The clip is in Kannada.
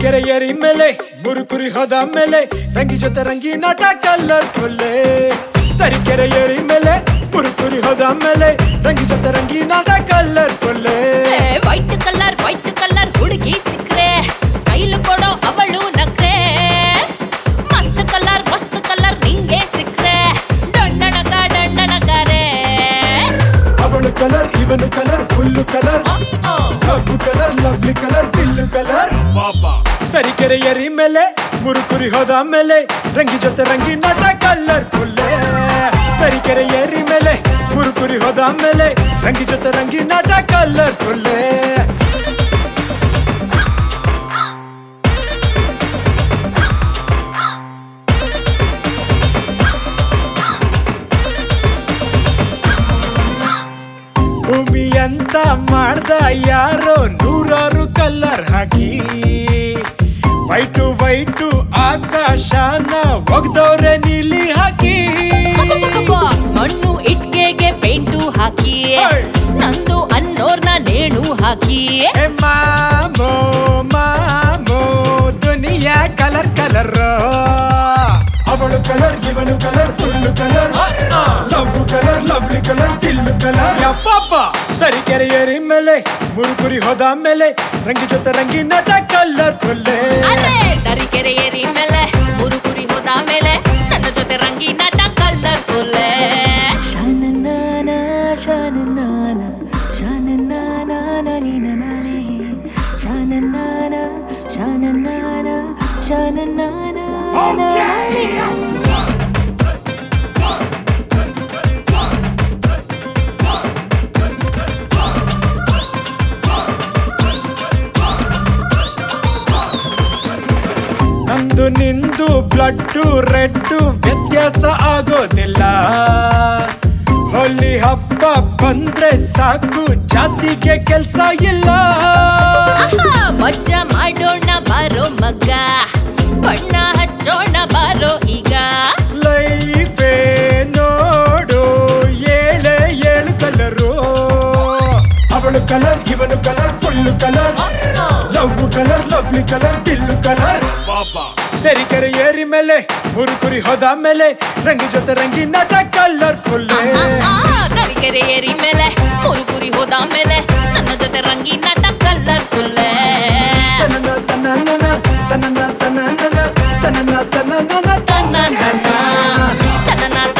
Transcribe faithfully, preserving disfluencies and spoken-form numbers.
ತರೀಕೆರೆ ಏರಿ ಮೇಲೆ ಮುರುಕುರಿ ಹೋದ ಮೇಲೆ ರಂಗಿ ಜೊತೆ ರಂಗಿ ನಾಟ ಕಲರ್ಫುಲ್ ತರೀಕೆರೆ ಏರಿ ಮೇಲೆ ಮುರುಕುರಿ ಹೋದ ಮೇಲೆ ರಂಗಿ ಜೊತೆ ರಂಗಿ ನಾಟ colourful white colour white colour ಹುಡುಗಿ ಸಿಕ್ರೆ ಸ್ಟೈಲ್ ಕೊಡೋ ಅವಳು ನಕ್ರೆ ಮಸ್ತ್ ಕಲರ್ ಮಸ್ತ್ ಕಲರ್ ನಿಂಗೆ ಸಿಕ್ರೆ ಡಂಡಣಕ ಡಂಡಣಕರೆ ಅವಳು ಕಲರ್ ಇವನು colour full colour love colour lovely colour ಬಿಲ್ಲು ಕಲರ್ ತರೀಕೆರೆ ಏರಿ ಮೇಲೆ ಮುರುಕುರಿ ಹೋದ ಮೇಲೆ ರಂಗಿ ಜೊತೆ ರಂಗಿ ನಾಟ ಕಲರ್ಫುಲ್ ತರೀಕೆರೆ ಏರಿ ಮೇಲೆ ಮುರುಕುರಿ ಹೋದ ಮೇಲೆ ರಂಗಿ ಜೊತೆ ರಂಗಿ ನಾಟ ಕಲರ್ಫುಲ್ ಭೂಮಿ ಅಂತ ಮಾಡ್ದ ಯಾರೋ ನೂರಾರು ಕಲರ್ ಹಾಕಿ ವೈಟು ವೈಟು ಆಕಾಶನ ಒಗ್ದವ್ರೆ ನೀಲಿ ಹಾಕಿ ಮಣ್ಣು ಇಟ್ಕೆಗೆ ಪೇಂಟು ಹಾಕಿ ನಂದು ಅನ್ನೋರ್ನ ನೇಣು ಹಾಕಿ ಮಾಮೋ ಮಾಮೋ ದುನಿಯಾ ಕಲರ್ ಕಲರ್ ಅವಳು ಕಲರ್ ಇವನು colour full colour love colour lovely colour ತಿಲ್ಲು ಕಲರ್ ಯಪ್ಪಪ್ಪ ತರೀಕೆರೆ ಏರಿ ಮೇಲೆ ಮುರುಕುರಿ ಹೋದ ಮೇಲೆ ರಂಗಿ ಜೊತೆ ರಂಗಿ ನಟ ಕಲರ್ಫುಲ್ ತರೀಕೆರೆ ಏರಿ ಮೇಲೆ ಮುರುಕುರಿ ಹೋದ ಮೇಲೆ ನನ್ನ ಜೊತೆ ರಂಗಿ ನಟ ಕಲರ್ಫುಲ್ ಶಾನನಾನ ಶಾನನಾನ ಶಾನನಾನ ನೀನ ನಾನೇ ಶಾನನಾನ ಶಾನನಾನ ಶಾನನಾನ ನಂದು ನಿಂದು ಬ್ಲಡ್ಡು ರೆಡ್ಡು ವ್ಯತ್ಯಾಸ ಆಗೋದಿಲ್ಲ ಹೋಲಿ ಹಬ್ಬ ಬಂದ್ರೆ ಸಾಕು ಜಾತಿಗೆ ಕೆಲ್ಸ ಇಲ್ಲ ಮಜ್ಜಾ ಮಾಡೋಣ ಬಾರೋ ಮಗ್ಗ ಬಣ್ಣ ಹಚ್ಚೋಣ ಬಾರೋ ಈಗ ಲೈಫೇ ನೋಡು ಏಳೆ ಏಳು ಕಲರು ಅವಳು ಕಲರ್ ಇವನು colour full colour love colour lovely colour ಬಿಲ್ಲು ಕಲರ್ ತರೀಕೆರೆ ಏರಿ ಮೇಲೆ ಮುರುಕುರಿ ಹೋದ ಮೇಲೆ ರಂಗಿ ಜೊತೆ ರಂಗಿ ನಾಟ ಕಲರ್ಫುಲ್ ತರೀಕೆರೆ ಏರಿ ಮೇಲೆ ಮುರುಕುರಿ ಹೋದ ಮೇಲೆ ನನ್ನ ಜೊತೆ ರಂಗಿ ನಾಟ ಕಲರ್ಫುಲ್ ತನನ ತನನ ತನನ ತನನ ತನನ ತನನ ತನ್ನ ತನ್ನ